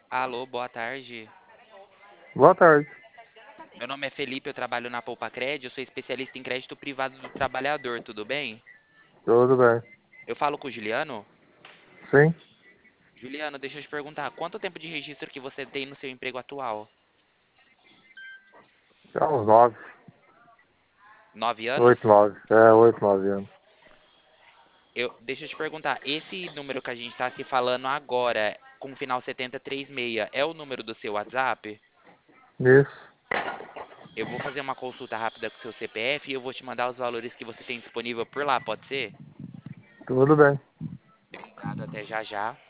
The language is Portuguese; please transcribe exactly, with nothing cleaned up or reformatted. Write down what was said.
Alô, boa tarde. Boa tarde. Meu nome é Felipe, eu trabalho na Poupa Crédito, eu sou especialista em crédito privado do trabalhador, tudo bem? Tudo bem? Eu falo com o Juliano? Sim, Juliano, deixa eu te perguntar, quanto tempo de registro que você tem no seu emprego atual? já uns nove, Nove oito, anos? nove. É, oito, nove anos. Eu, deixa eu te perguntar, esse número que a gente está se falando agora, com o final setenta e três seis, é o número do seu WhatsApp? Isso, Eu vou fazer uma consulta rápida com o seu C P F e eu vou te mandar os valores que você tem disponível por lá, pode ser? tudo bem. Obrigado, até já já.